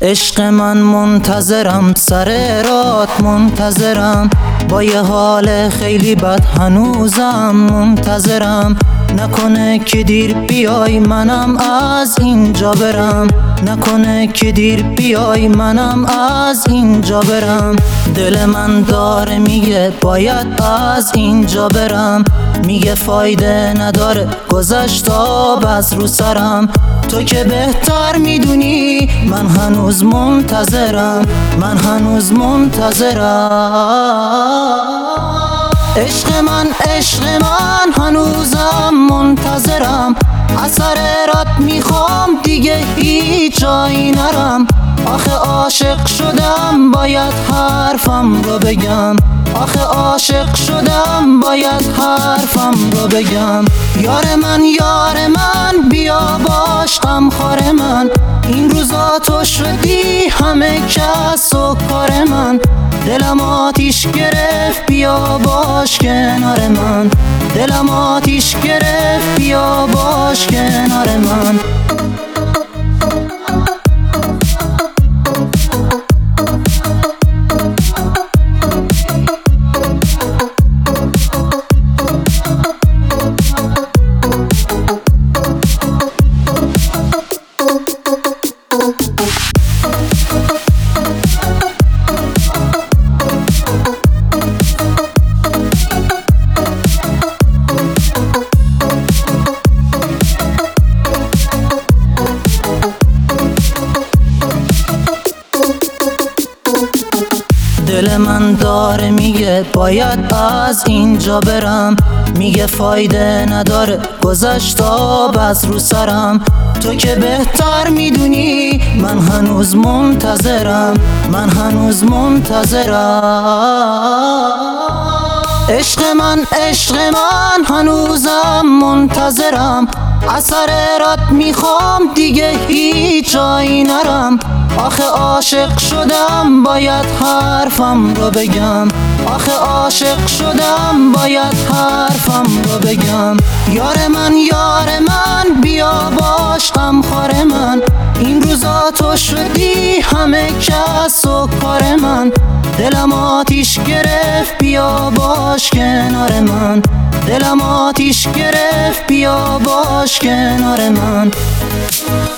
عشق من منتظرم، سر رات منتظرم، با یه حال خیلی بد هنوزم منتظرم. نکنه که دیر بیای منم از اینجا برم، نکنه که دیر بیای منم از اینجا برم. دل من داره میگه باید از اینجا برم، میگه فایده نداره گذشت آب از رو سرم. تو که بهتر میدونی من هنوز منتظرم، من هنوز منتظرم. عشق من هنوزم منتظرم، اثر رات میخوام دیگه هیچ جایی نرم. آخه عاشق شدم باید حرفم رو بگم، آخه عاشق شدم باید حرفم رو بگم. یار من بیا باش غمخوار من، این روزا تو شدی همه کس و کار من. دلم آتیش گرفت بیا باش کنار من، دلم آتیش گرفت بیا باش کنار من. دل من داره میگه باید از اینجا برم، میگه فایده نداره گذشت آب از رو سرم. تو که بهتر میدونی من هنوز منتظرم، من هنوز منتظرم. عشق من هنوزم منتظرم، اثر رات میخوام دیگه هیچ جایی نرم. آخه عاشق شدم باید حرفم رو بگم، آخه عاشق شدم باید حرفم رو بگم. یار من بیا باش غمخوار من، این روزا تو شدی همه کس و کار من. دلم آتیش گرفت بیا باش کنار من، دلم آتیش گرفت بیا باش کنار من.